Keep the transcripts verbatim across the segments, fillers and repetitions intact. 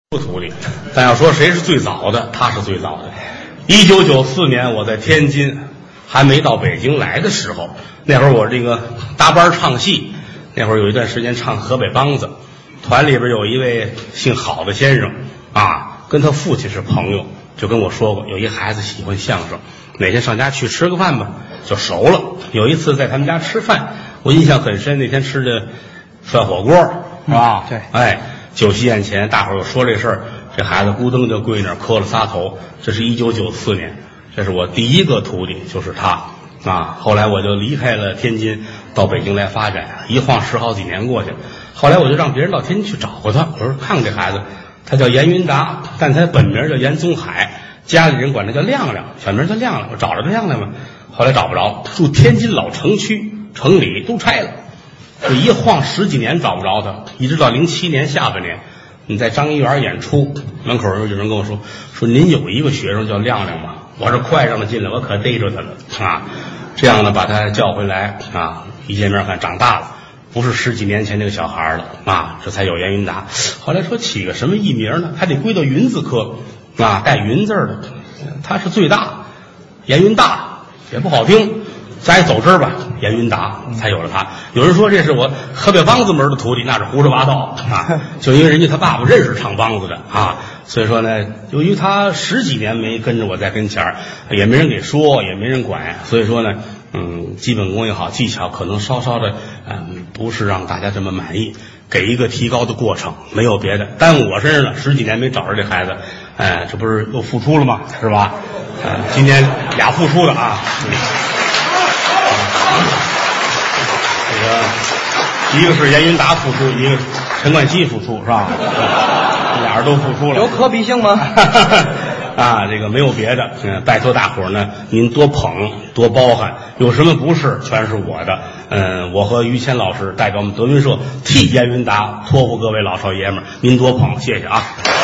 徒弟，但要说谁是最早的，他是最早的。一九九四年，我在天津还没到北京来的时候，那会儿我这个搭班唱戏，那会儿有一段时间唱河北梆子，团里边有一位姓郝的先生啊，跟他父亲是朋友，就跟我说过，有一孩子喜欢相声，哪天上家去吃个饭吧，就熟了。有一次在他们家吃饭，我印象很深，那天吃的涮火锅，是吧？ 嗯、对， 哎。酒席宴前，大伙儿又说这事儿，这孩子咕噔就跪那儿磕了仨头。这是一九九四年，这是我第一个徒弟，就是他啊。后来我就离开了天津，到北京来发展，一晃十好几年过去。后来我就让别人到天津去找过他，我说看看这孩子，他叫严云达，但他本名叫严宗海，家里人管他叫亮亮，小名叫亮亮。我找着他亮亮嘛，后来找不着，住天津老城区，城里都拆了。这一晃十几年找不着他，一直到零七年下半年，你在张一元演出门口有人跟我说说您有一个学生叫亮亮吗？我这快让他进来，我可逮着他了啊！这样呢，把他叫回来啊，一见面看长大了，不是十几年前那个小孩了啊，这才有严云达。后来说起个什么艺名呢？还得归到云字科啊，带云字的，他是最大，严云大也不好听。咱走这儿吧，严云达才有了他。有人说这是我河北梆子门的徒弟，那是胡说八道啊！就因为人家他爸爸认识唱梆子的啊，所以说呢，由于他十几年没跟着我在跟前儿，也没人给说，也没人管，所以说呢，嗯，基本功也好，技巧可能稍稍的，嗯，不是让大家这么满意，给一个提高的过程，没有别的。但我身上呢，十几年没找着这孩子，哎，这不是又复出了吗？是吧？嗯，今天俩复出的啊。嗯这个一个是严云达复出，一个陈冠希复出，是吧？俩人都复出了， 有可比性吗？ 啊，这个没有别的，嗯，拜托大伙儿呢，您多捧多包涵，有什么不是全是我的。嗯，我和于谦老师代表我们德云社替严云达托付各位老少爷们儿，您多捧，谢谢啊！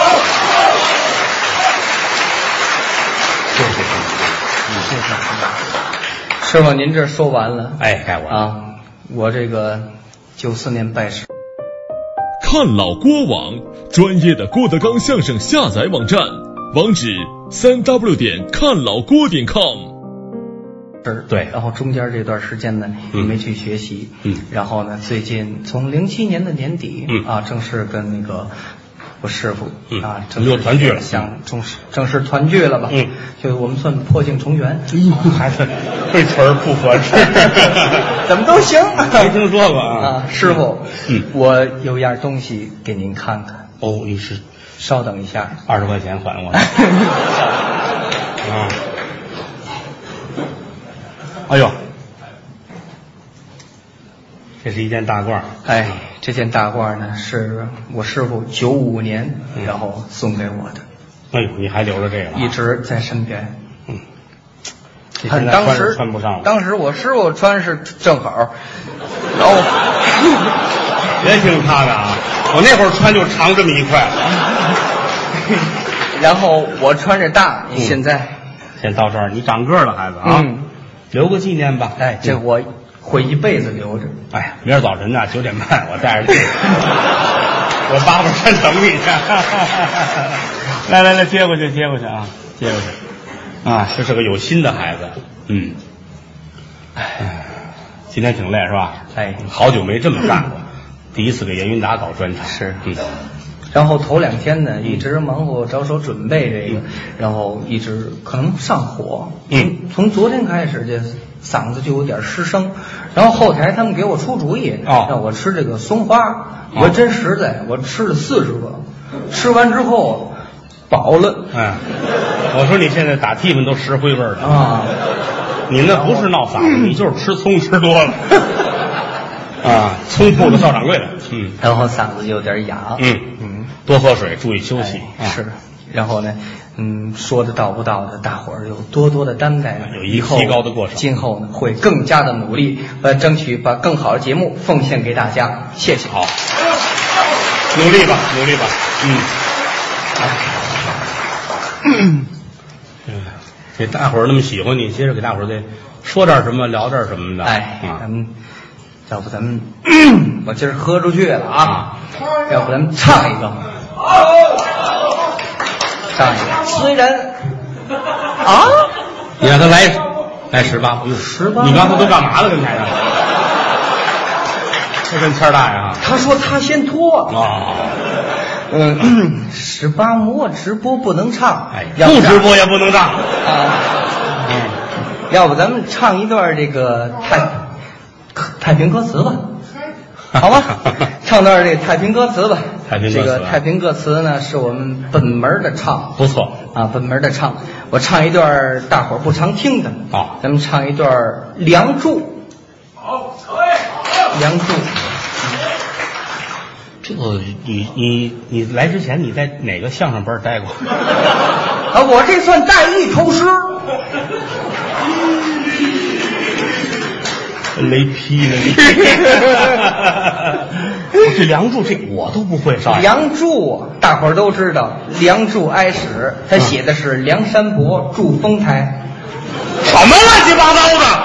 谢谢， 嗯，谢谢。师傅，您这说完了， 哎，该我啊。我这个九四年拜师。 看老郭网，专业的郭德纲相声下载网站，网址三 w 点看老郭点 com。 是， 对。 然后中间这段时间呢，也没去学习。 嗯。 然后呢，最近从零七年的年底， 嗯啊，正式跟那个我师傅、 嗯、 啊， 正式团聚了， 想正式正式团聚了吧？ 嗯， 就我们算破镜重圆。 孩子这词儿不合适， 怎么都行。 没听说过啊。 啊，师傅， 嗯， 我有样东西给您看看。 哦，你是？ 稍等一下， 二十块钱还我。啊，哎呦，这是一件大褂。 哎，这件大褂呢，是我师傅九五年、 嗯、 然后送给我的。 哎呦，你还留着这个、啊？ 一直在身边。 嗯， 他当时穿不上了。 当时我师傅穿是正好，然后别听他的啊，我那会儿穿就长这么一块。 然后我穿着大，你现在、 嗯、先到这儿，你长个了，孩子啊， 嗯， 留个纪念吧。 哎，这我会一辈子留着。 哎呀，明儿早晨呢九点半，我带着这个，我八宝山等你去。来来来，接过去，接过去啊，接过去。啊，这是个有心的孩子。嗯，哎，今天挺累是吧？ 哎， 好久没这么干过，第一次给严云达搞专场。 是， 嗯。 然后头两天呢，一直忙活着手准备这个，嗯、然后一直可能上火。 嗯， 从昨天开始这嗓子就有点失声，然后后台他们给我出主意， 哦、 让我吃这个松花。哦、我真实在，我吃了四十个，吃完之后饱了。 嗯，我说你现在打替们都石灰味儿的啊， 你那不是闹嗓子，你就是吃葱吃多了。啊，葱铺的少掌柜的。嗯， 然后嗓子有点哑。 嗯嗯，多喝水，注意休息。 哎、是，然后呢，嗯，说的到不到的，大伙儿有多多的担待， 有一个提高的过程。 今后呢，会更加的努力，呃，争取把更好的节目奉献给大家。谢谢。 好，努力吧，努力吧。嗯。嗯，这大伙儿那么喜欢你，接着给大伙儿再说点什么，聊点什么的。 哎， 啊、 咱们要不咱们，我今儿喝出去了啊，要不咱们唱一个。 上一个，虽然啊， 你让他来来十八， 十八， 你刚才都干嘛了？跟台上，这跟谦儿大爷啊？ 他说他先脱啊， 嗯，十八摸直播不能唱， 哎，不直播也不能唱啊。嗯，要不咱们唱一段这个太太平歌词吧？好吧，唱段这个太平歌词吧。 太平歌词， 这个太平歌词呢，是我们本门的唱， 不错啊，本门的唱。我唱一段大伙儿不常听的， 好， 咱们唱一段《梁祝》。 好，可以。 梁祝， 这个你你你来之前你在哪个相声班待过？ 啊，我这算带一头诗。 雷劈了你！这梁祝这我都不会上。 梁祝大伙儿都知道，梁祝哀史，他写的是梁山伯祝丰台。 什么乱七八糟的？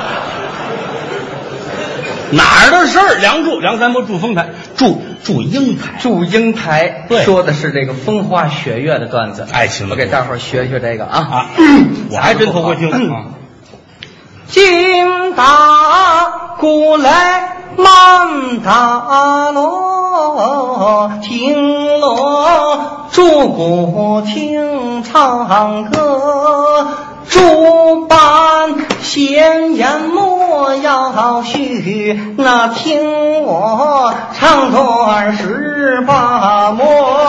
哪儿的事儿？梁祝梁山伯祝丰台，祝祝英台， 祝英台， 对， 说的是这个风花雪月的段子， 爱情的。 我给大伙儿学学这个啊啊，我还真头回听啊。 金大鼓来满大锣，听锣祝鼓听唱歌，诸般闲言莫要续，那听我唱段十八摸。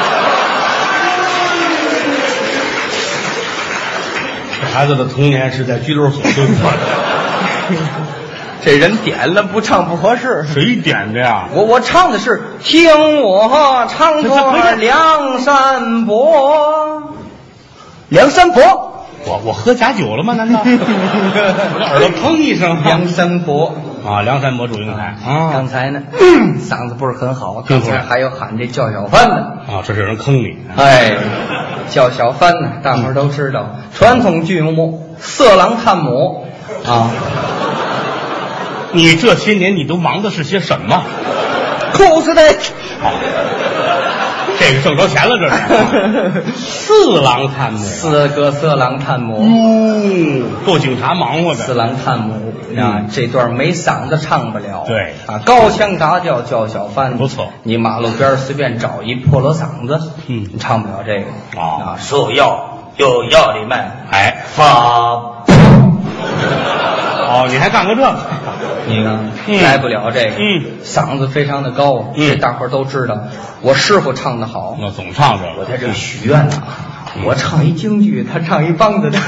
孩子的童年是在拘留所度过的。 这人点了不唱不合适。 谁点的呀？ 我我唱的是听我唱段梁山伯。梁山伯。 我我喝假酒了吗？难道？我这耳朵砰一声。 梁山伯啊，梁山伯祝英台啊。 刚才呢，嗓子不是很好，刚才还有喊这叫小帆的啊，这是有人坑你。 哎，叫小帆呢，大伙儿都知道，传统剧目《色狼探母》啊。 你这些年你都忙的是些什么？ 哭死的。 好，这个挣着钱了，这是。四郎探母， 四个色狼探母， 嗯，够警察忙活的。 四郎探母啊，这段没嗓子唱不了。 对啊，高腔大调叫小帆， 不错。 你马路边随便找一破锣嗓子， 嗯， 你唱不了这个啊。 说要有要里面， 哎， 发。 哦，你还干过这个？ 你看， 嗯、 来不了这个， 嗯， 嗓子非常的高， 嗯， 这大伙儿都知道。我师傅唱得好， 我总唱这个。 我在这许愿呢、啊，嗯、我唱一京剧，他唱一梆子的。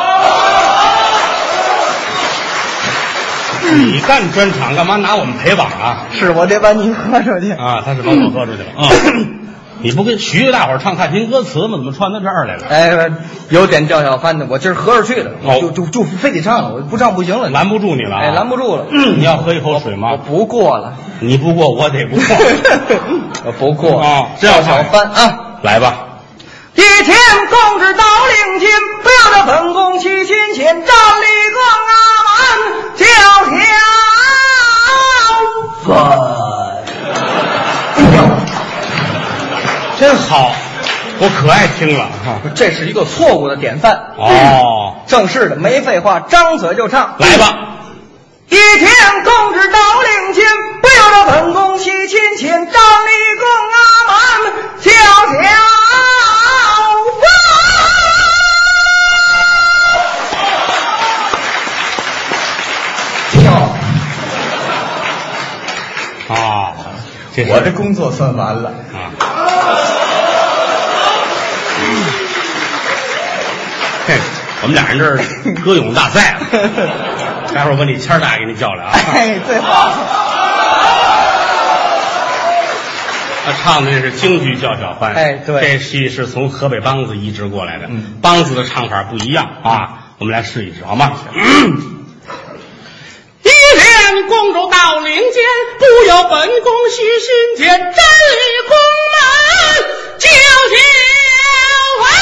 你干专场干嘛拿我们陪榜啊？ 是我得把你喝出去啊！他是把我喝出去了啊！你不跟徐大伙儿唱太平歌词吗？怎么串到这儿来了？ 哎，有点叫小帆的，我今儿喝着去了， 哦、 就就就非得唱了，我不唱不行了， 拦不住你了、啊， 哎，拦不住了。 嗯、你要喝一口水吗？ 我不过了， 你不过我得不过， 我不过啊！ 叫小帆啊， 来吧。 一天公之到领金，不要这本宫去亲前，站立个阿满叫小帆。 真好，我可爱听了哈。 这是一个错误的典范哦， 正式的，没废话，张嘴就唱。 来吧。 一天公之到领前，不要这本宫去亲前，站立个阿满叫小帆。啊，这我这工作算完了啊。嘿，我们俩人这儿歌咏大赛啊！待会儿我把你谦儿大给你叫来啊！ 哎，最好。 他唱的这是京剧叫小帆， 哎，对， 这戏是从河北梆子移植过来的， 嗯， 梆子的唱法不一样啊，我们来试一试好吗？嗯一连公主到领间，不由本宫须心间，真理宫门叫小帆。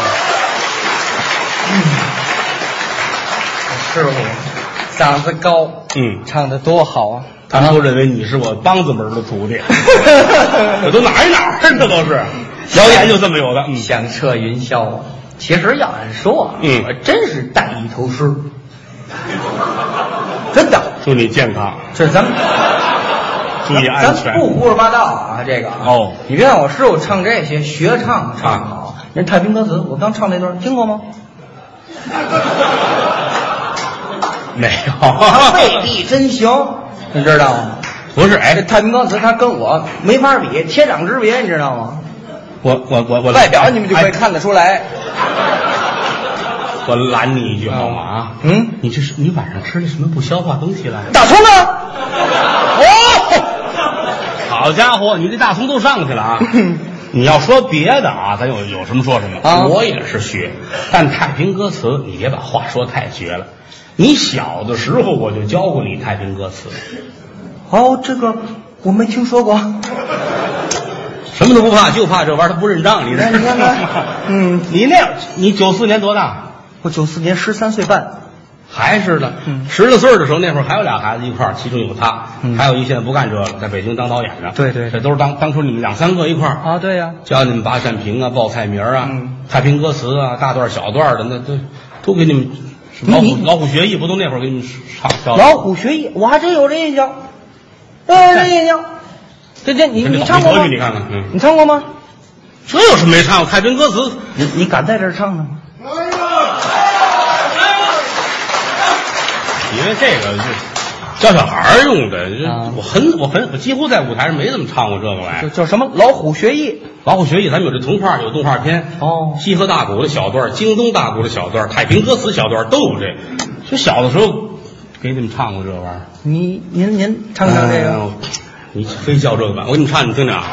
师傅嗓子高， 嗯， 唱的多好啊！ 他们都认为你是我梆子门的徒弟，这都哪儿哪儿，这都是谣言就这么有的。嗯， 响彻云霄啊！其实要按说啊， 嗯， 我真是带一头诗，真的。 祝你健康， 这咱们注意安全， 咱不胡说八道啊！这个哦， 你别看我师傅唱这些学唱唱好，人太平歌词我刚唱那段听过吗？ 没有， 未必真行，你知道吗？ 不是，哎， 这太平歌词他跟我没法比，天壤之别，你知道吗？ 我我我我外表你们就可以看得出来。 我拦你一句好吗？啊， 嗯， 你这是你晚上吃的什么不消化东西了？ 大葱呢？ 哦，好家伙，你这大葱都上去了啊！你要说别的啊，咱有有什么说什么。 啊， 我也是学，但太平歌词你别把话说太绝了。你小的时候我就教过你太平歌词。 哦，这个我没听说过。 什么都不怕，就怕这玩意儿他不认账。你这， 你看看，嗯， 你那样，你九四年多大？ 我九四年十三岁半。 还是的， 嗯， 十来岁的时候，那会儿还有俩孩子一块儿，其中有他， 嗯， 还有一现在不干这个了，在北京当导演的。 对对， 这都是当当初你们两三个一块儿啊，对呀， 教你们八扇屏啊、报菜名啊、 嗯、 太平歌词啊、大段小段的，那都都给你们。老虎老虎学艺不都那会儿给你们唱教？ 老虎学艺，我还真有这印象，有这印象。这这你你唱过吗？ 你看看，嗯， 你唱过吗？ 这有什么没唱过？太平歌词， 你你敢在这儿唱呢吗？ 因为这个是教小孩用的， 啊、 我很我很我几乎在舞台上没怎么唱过这个玩意儿。 叫什么？老虎学艺。 老虎学艺，咱们有这童话，有动画片哦， 西河大鼓的小段，京东大鼓的小段，太平歌词小段都有这。就小的时候给你们唱过这玩意儿。 你您您唱唱这个。呃、 你非叫这个吧，我给你们唱，你听听啊。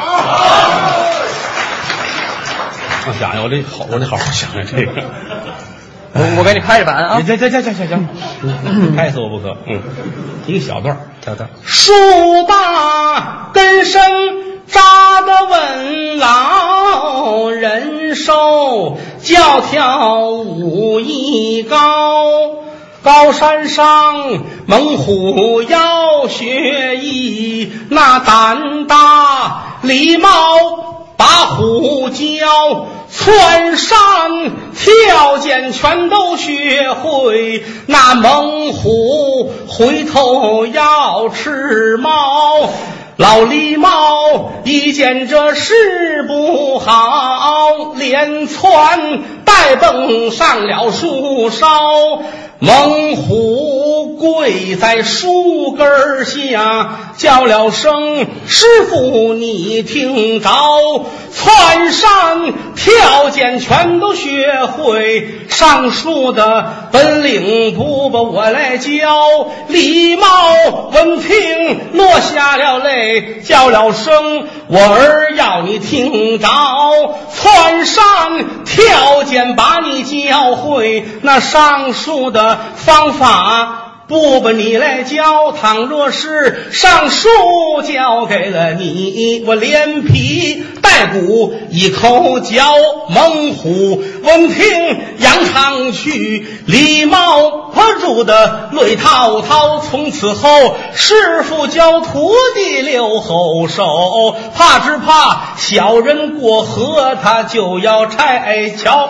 我想想，我这好，我得好好想想这个。 我我给你拍着板啊！ 行行行行行行，拍死我不可。嗯，一个小段， 小段。 树大根深扎的稳牢，人瘦教条武艺高。高山上猛虎要学艺，那胆大狸猫把虎教。窜山跳涧全都学会，那猛虎回头要吃猫。老狸猫一见这事不好，连窜带蹦上了树梢。猛虎跪在树根下，叫了声师傅你听着，窜山跳涧全都学会，上树的本领不把我来教。狸猫闻听落下了泪，叫了声我儿要你听着，窜山跳涧把你教会，那上树的方法不把你来教，倘若是上树教给了你，我连皮带骨一口嚼。猛虎闻听扬长去，狸猫入的泪滔滔。从此后师傅教徒弟留后手，怕只怕小人过河他就要拆桥。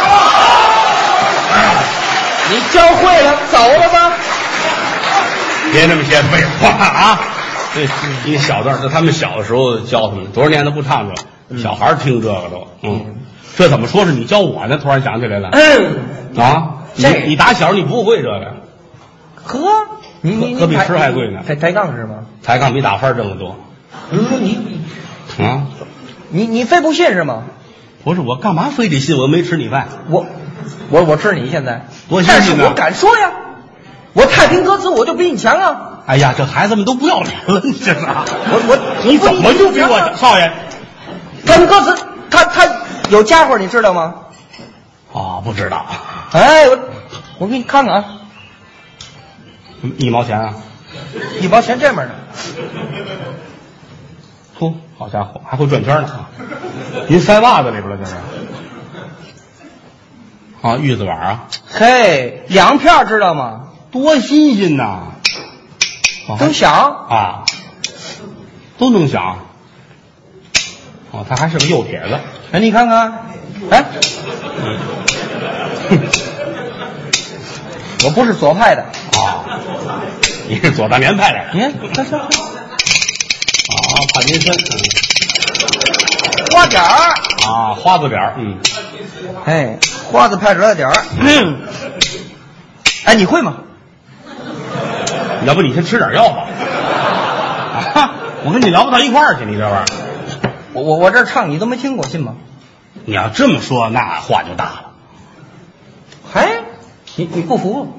你教会了，走了吧？ 别那么些废话啊！这一小段，这他们小的时候教他们，多少年都不唱这，嗯、小孩听这个都，嗯，这怎么说是你教我呢？突然想起来了，嗯啊，你你打小你不会这个， 呵，你你可比吃还贵呢。 抬抬杠是吗？ 抬杠比打分挣得多。 你说你啊， 你你非不信是吗？ 不是，我干嘛非得信？我没吃你饭， 我我我吃你现在， 我但是我敢说呀。我太平歌词我就比你强啊！ 哎呀，这孩子们都不要脸了，你这是？ 我我你怎么就比我少爷？ 太平歌词，他他有家伙，你知道吗？ 哦，不知道。 哎，我我给你看看啊， 一毛钱啊， 一毛钱这面的。 嚯，好家伙，还会转圈呢！您塞袜子里边了，这是？啊，玉子碗啊！ 嘿，两片知道吗？ 多新鲜呐！ 能响啊，都能响。哦，他还是个右撇子。 哎，你看看，哎， 嗯， 我不是左派的啊，你是左大年派的。 你看，看看， 啊，帕金森， 花点儿啊，花字点儿，嗯， 哎，花字派出来点儿。嗯，哎，你会吗？ 要不你先吃点药吧。啊，我跟你聊不到一块儿去，你这玩意儿。 我我我这唱你都没听过，信吗？ 你要这么说，那话就大了。 哎，你你不服？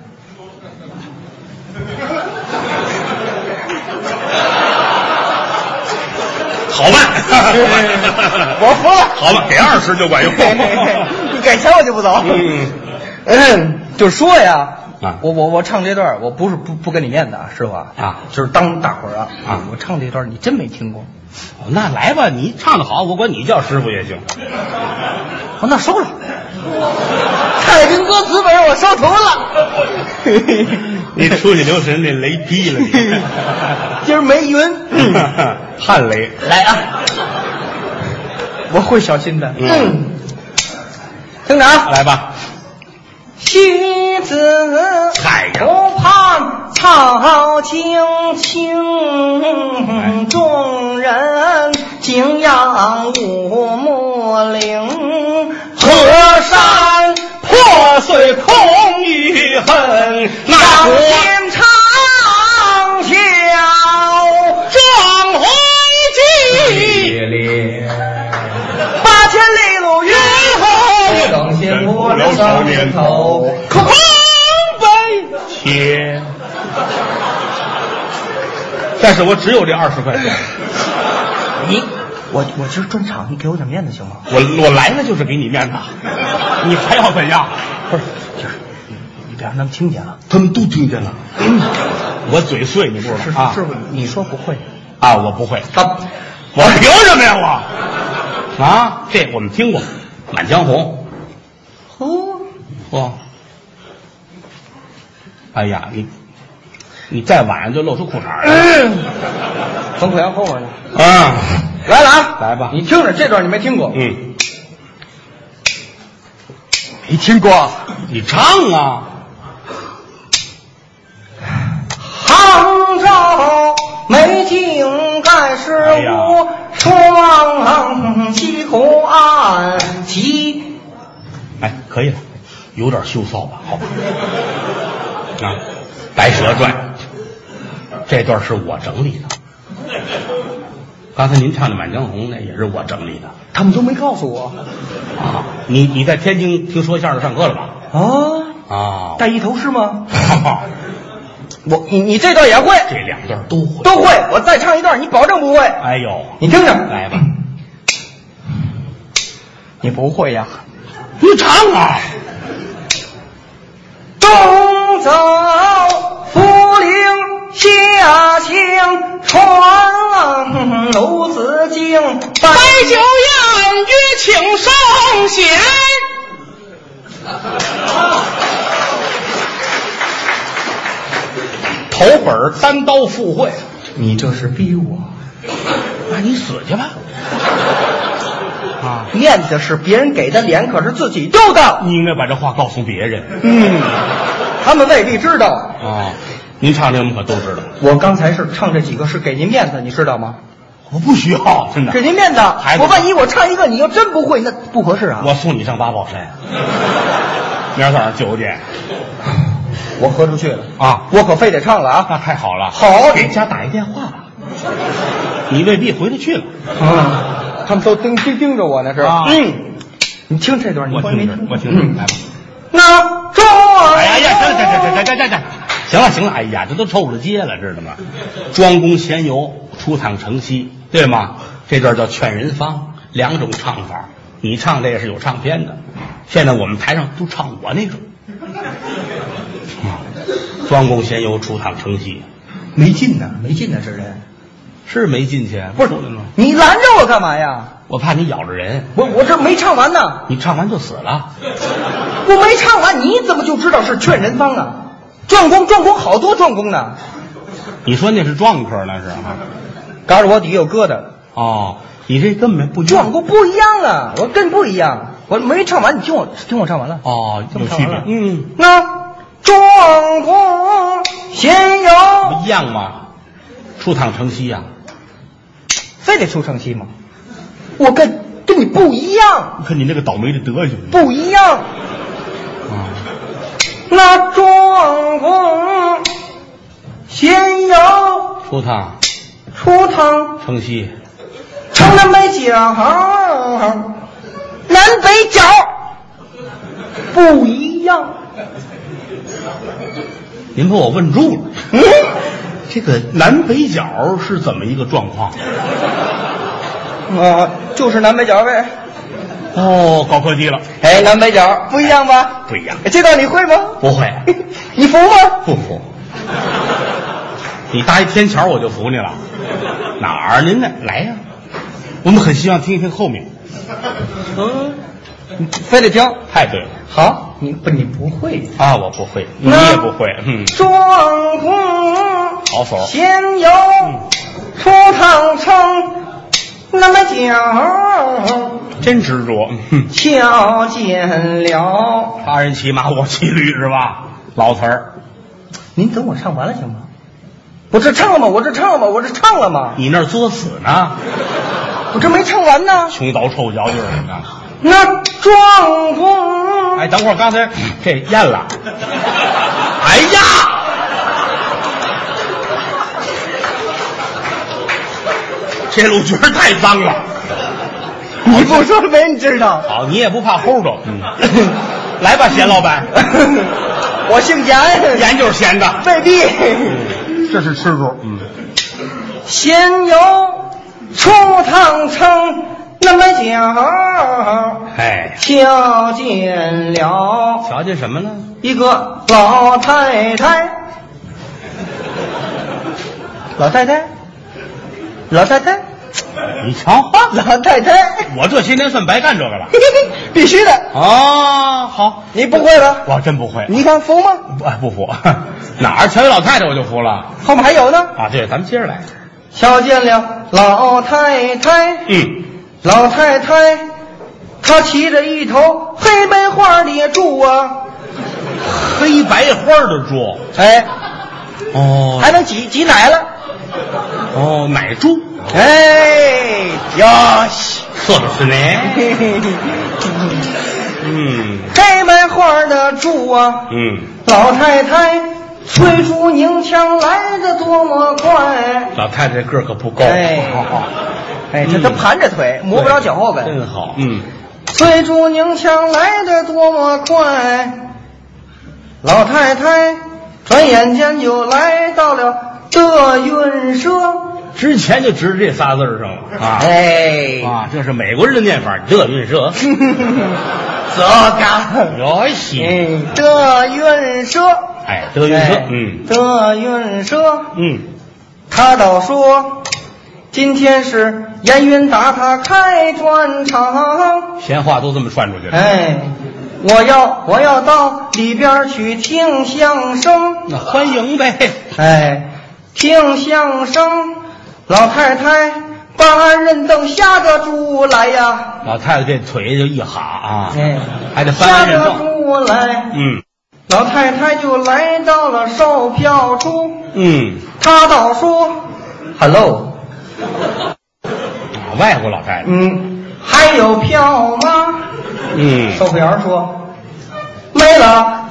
好办， 我服了。 好吧，给二十就管用。 你给钱我就不走。 嗯， 嗯，就说呀， 啊， 我我我唱这段，我不是不不跟你面子啊，师傅啊， 啊， 就是当大伙儿啊啊， 我唱这段你真没听过。 那来吧，你唱得好，我管你叫师傅也行。 哦，那收了。太平歌词本我收徒了。 你出去留神，那雷劈了你。 今儿没云， 旱雷来啊！我会小心的。 嗯， 听着啊， 来吧。 西子湖畔草青青，众人敬仰五木岭。河山破碎空余恨，那天长啸壮辉激，八千里路云后，更新不了少年头，可空悲切。但是我只有这二十块钱。 你我我今儿专场，你给我点面子行吗？ 我我来了就是给你面子，你还要怎样？ 不是，就是你你别让他们听见了。 他们都听见了。我嘴碎，你不知道是啊？ 师傅，你说不会啊，我不会。 他， 我凭什么呀我？啊，这我们听过，《满江红》。 哦哦。哎呀，你你再晚就露出裤衩来了。 冯可阳后边呢。 啊， 来了啊， 来吧你听着这段你没听过？ 嗯， 没听过。 你唱啊。 杭州美景盖世无双，西湖岸几。 哎，可以了，有点羞臊吧？好吧。啊，《白蛇传》这段是我整理的。刚才您唱的《满江红》那也是我整理的。 他们都没告诉我。 啊，你你在天津听说相声上课了吧？ 啊啊， 带一头诗吗？我你你这段也会？ 这两段都会， 都会。我再唱一段，你保证不会。 哎呦， 你听着， 来吧。 你不会呀？ 你唱啊！ 东走福陵下青川，鲁子敬白酒宴约请圣贤。 头本单刀赴会， 你这是逼我？ 那你死去吧！啊， 面子是别人给的，脸可是自己丢的。 你应该把这话告诉别人。 嗯，他们未必知道。 啊，您唱这我们可都知道。 我刚才是唱这几个是给您面子，你知道吗？ 我不需要，真的。 给您面子。 孩子， 我万一我唱一个，你要真不会，那不合适啊。 我送你上八宝山，明儿早上九点。 我喝出去了啊！ 我可非得唱了啊！ 那太好了， 好， 给家打一电话吧。你未必回得去了。 啊，他们都盯盯盯着我呢，是吧？ 啊、 嗯，你听这段，你我听着，我听着，来吧。 那庄， 哎呀呀，行了，行行行行行行，行了行了，哎呀，这都臭了街了，知道吗？庄公闲游，出趟城西，对吗？这段叫劝人方，两种唱法。你唱这个是有唱片的，现在我们台上都唱我那种。庄公闲游，出趟城西， 没劲呢，没劲呢，这人是没进去， 不是你拦着我干嘛呀？ 我怕你咬着人。 我我这没唱完呢。 你唱完就死了。 我没唱完，你怎么就知道是劝人方啊？壮公壮公好多壮公呢。 你说那是撞客那是啊？ 嘎着我底有疙瘩。 哦，你这根本不一样。 撞过不一样啊，我跟不一样。我没唱完，你听我听我唱完了。 哦，有区别。嗯， 那壮阔闲游不一样吗？出趟城西呀、啊， 非得出城西吗？我跟跟你不一样。 你看你那个倒霉的德行， 不一样。 啊， 那壮阔闲游出趟出趟城西， 城南北角，南北角不一样。 您把我问住了。 嗯， 这个南北角是怎么一个状况？ 啊，就是南北角呗。 哦，高科技了。 哎，南北角不一样吧？ 不一样。 这道你会吗？ 不会。 你服吗？ 不服。你搭一天桥我就服你了。哪儿您呢？来呀、啊！我们很希望听一听后面。 嗯，你非得听？ 太对了。 好，你不你不会啊？我不会，你也不会。嗯。 壮阔好手。 闲游出趟城，南北角真执着。嗯。 瞧见了。 他人骑马，我骑驴是吧？老词儿。 您等我唱完了行吗？我这唱了吗？我这唱了吗？我这唱了吗？ 你那儿作死呢？ 我这没唱完呢。 穷倒臭脚劲儿呢。 那壮阔。 哎，等会儿，刚才这咽了。哎呀！这路角太脏了。 你不说没人知道。 好，你也不怕齁着。嗯。来吧，咸老板。 我姓严， 盐就是咸的， 未必。 嗯，这是吃主。嗯。 闲游出趟城，南北角。 哎， 瞧见了。 瞧见什么了？ 一个老太太。老太太。老太太。 你瞧， 老太太， 我这些年算白干这个了。 必须的。 啊，好， 你不会吧？ 我真不会。 你看服吗？ 不，不服。哪儿瞧见老太太我就服了。 后面还有呢。 啊，对，咱们接着来。 瞧见了老太太。 嗯， 老太太，她骑着一头黑白花的猪啊。 黑白花的猪。 哎， 哦， 还能挤挤奶了。 哦，奶猪。 哎呀， 是不是呢？嗯， 黑白花的猪啊。 嗯， 老太太催出拧枪来的多么快。 老太太个儿可不高。 哎，哎，这都盘着腿，摸不着脚后跟。 真好。嗯， 催出拧枪来的多么快。老太太转眼间就来到了德云社。 之前就指这仨字上了啊！ 哎啊，这是美国人的念法，德云社。 这个有戏。 哎，德云社。 哎，德云社。 哎、 嗯， 德云社。 嗯， 他倒说，今天是严云打他开专场。 闲话都这么传出去了。 哎，我要我要到里边去听相声。 那欢迎呗。 哎，听相声。老太太把俺人凳下得出来呀。 老太太这腿就一哈啊， 哎， 还得翻下得人凳。 出来。 嗯， 老太太就来到了售票处。 嗯， 她倒说 ：“Hello， 外国老太太。 嗯，还有票吗？” 嗯， 售票员说：“没了，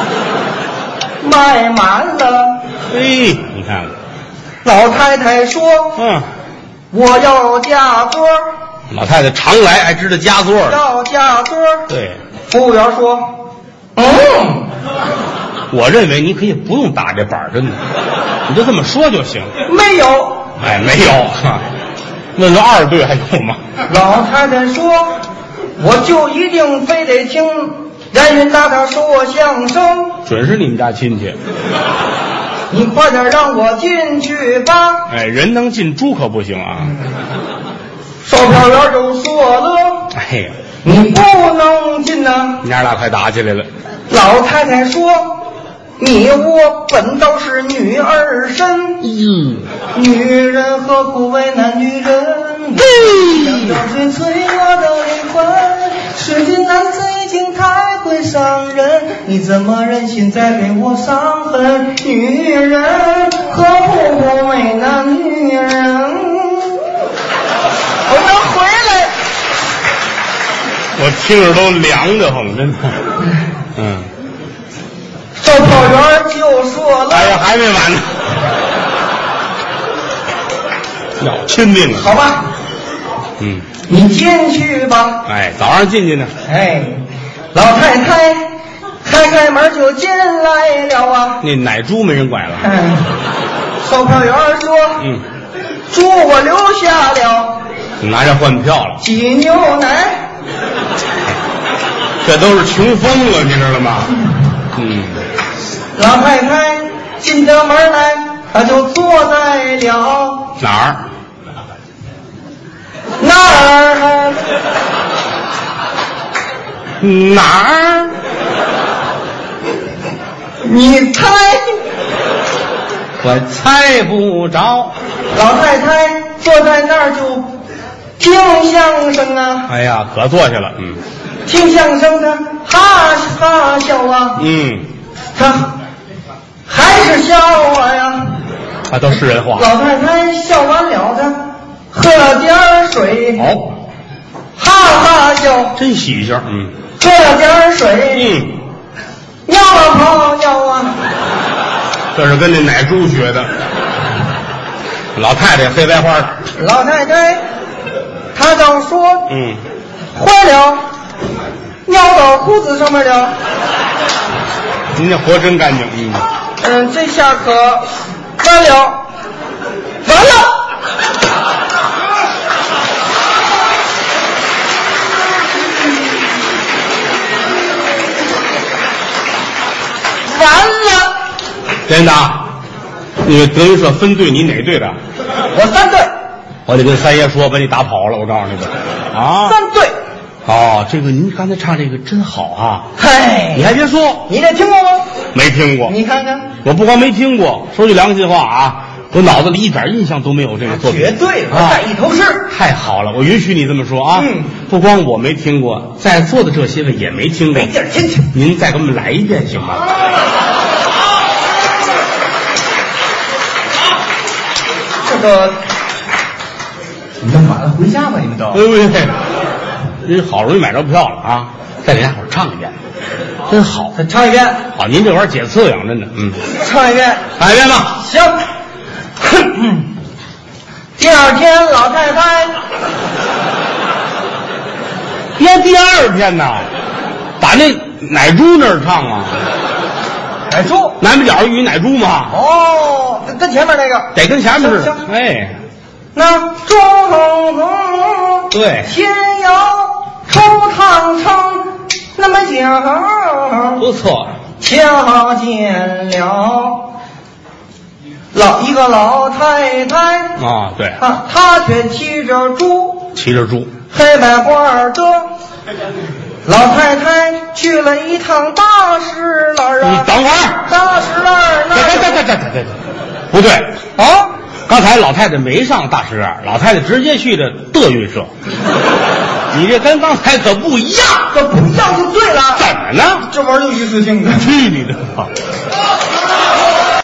卖满了。” 嘿，你看看。 老太太说：“ 嗯， 我要加座。” 老太太常来，还知道加座。 要加座。 对。 服务员说：“嗯。” 我认为你可以不用打这板，真的，你就这么说就行。 没有。 哎，没有。问问二队还有吗？ 老太太说：“我就一定非得听严云大大说相声。” 准是你们家亲戚。 你快点让我进去吧。 哎，人能进猪可不行啊。 售票员就说了：“ 哎呀， 你不能进呐。” 娘俩快打起来了。 老太太说：“ 你我本都是女儿身， 嗯， 女人何苦为难女人？想到最脆弱的灵魂，是君难最近太会伤人，你怎么忍心再给我伤痕？女人何苦为难女人？我要回来。 我听着都凉得慌，真的。嗯。 售票员就说了：“ 哎呀，还没完呢，要亲命。” 好吧， 嗯， 你进去吧。 哎，早上进去呢。 哎，老太太开开门就进来了啊。 那奶猪没人拐了。 哎，售票员说：“ 嗯， 猪我留下了， 拿着换票了。 挤牛奶。” 这都是穷疯了，你知道吗？嗯。 老太太进得门来，她就坐在了哪儿？ 那儿？ 哪儿？ 你猜？ 我猜不着。 老太太坐在那儿就听相声啊。 哎呀，可坐下了。嗯。 听相声的哈哈笑啊。 嗯。 他还是笑啊呀。 他都是人话。 老太太笑完了，她喝了点水。 哦。 哈哈笑。 真喜庆。嗯。 喝了点水。 嗯。 尿了泡尿啊。 这是跟那奶猪学的。老太太黑白花。 老太太她就说：“ 嗯， 坏了，尿到裤子上面了。” 您这活真干净。嗯嗯，这下可完了，完了。完了。 真的，你德云社分队，你哪队的？ 我三队。 我得跟三爷说，把你打跑了。我告诉你吧，啊， 三队。 哦，这个您刚才唱这个真好啊！ 嗨， 你还别说， 你这听过吗？ 没听过。 你看看， 我不光没听过，说句良心话啊，我脑子里一点印象都没有这个作品。 绝对我啊， 带一头诗。 太好了，我允许你这么说啊。 嗯， 不光我没听过，在座的这些位也没听过。 没劲儿听听。 您再给我们来一遍行吗？ 这个，你们晚了回家吧？你们都。 哎喂，您好容易买着票了啊！再给大伙儿唱一遍，真好。 再唱一遍。 好，您这玩意儿解刺痒，真的。嗯， 唱一遍。 唱一遍吧。 行。第二天，老太太。 别第二天呐，把那奶猪那儿唱啊。 奶猪。 南北角与奶猪嘛。 哦，跟前面那个。 得跟前面似的。 行。 哎。 那中对。 天要抽汤成那么讲。 不错。 瞧见了老一个老太太啊，对啊，她却骑着猪， 骑着猪， 黑白花的。老太太去了一趟大石栏啊！ 你等会儿， 大石栏那…… 对对对对对对，不对啊！ 刚才老太太没上大石栏，老太太直接去的德云社。你这跟刚才可不一样， 这不一样就对了。 怎么呢？ 这玩意儿有意思性的。 去你的吧！